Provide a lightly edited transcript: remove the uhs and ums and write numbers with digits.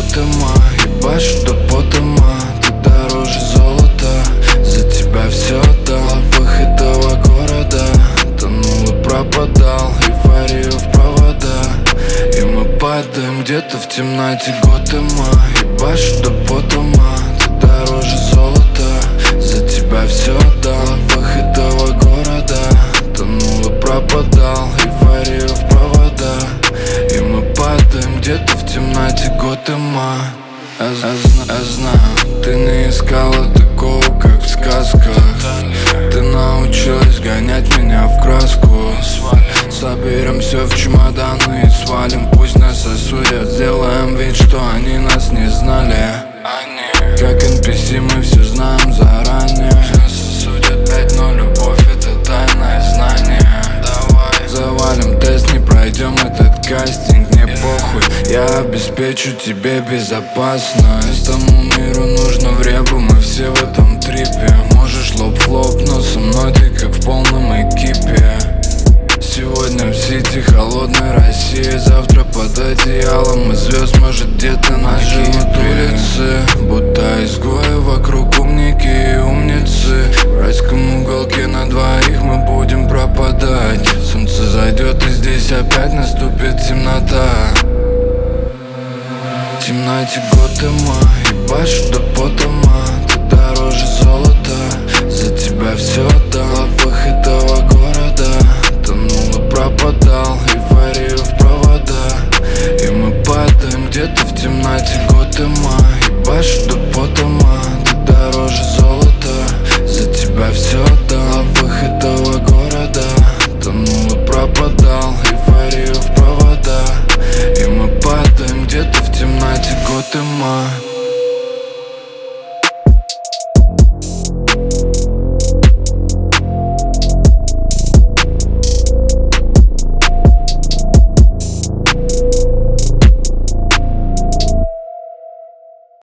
Готэма, ебашь до потома. Ты дороже золота, за тебя все отдал. В лапах этого города тонул и пропадал, эйфорию в провода. И мы падаем где-то в темноте Готэма, ебашь до потома. Ты дороже золота, за тебя все отдал. В лапах этого города тонул и пропадал, эйфорию в провода. И мы падаем где-то в темноте Готэма. Я знаю, ты не искала такого, как в сказках. Ты научилась гонять меня в краску. Соберем все в чемоданы и свалим. Пусть нас осудят, сделаем вид, что они нас не знали. Как NPC мы все знаем заранее. Нас осудят 5, но любовь это тайное знание. Давай завалим тест, не пройдем этот кастинг, не похуй. Я обеспечу тебе безопасность. Этому миру нужно время, мы все в этом трипе. Можешь лоб в лоб, но со мной ты как в полном экипе. Сегодня в Сити холодной России, завтра под одеялом из звезд, может где-то нас живут улицы. Будто изгои, вокруг умники и умницы. В райском уголке на двоих мы будем пропадать. Солнце зайдет и здесь опять наступит темнота. В темноте Готэма, ебашь до потома. Ты дороже золота, за тебя все отдал. В лапах этого города тонул и пропадал, эйфорию в провода. И мы падаем где-то в темноте Готэма, ебашь до потома. Ты дороже золота, за тебя все отдал. В лапах этого города тонул и пропадал, эйфорию в провода. И мы падаем где-то в темноте Готэма.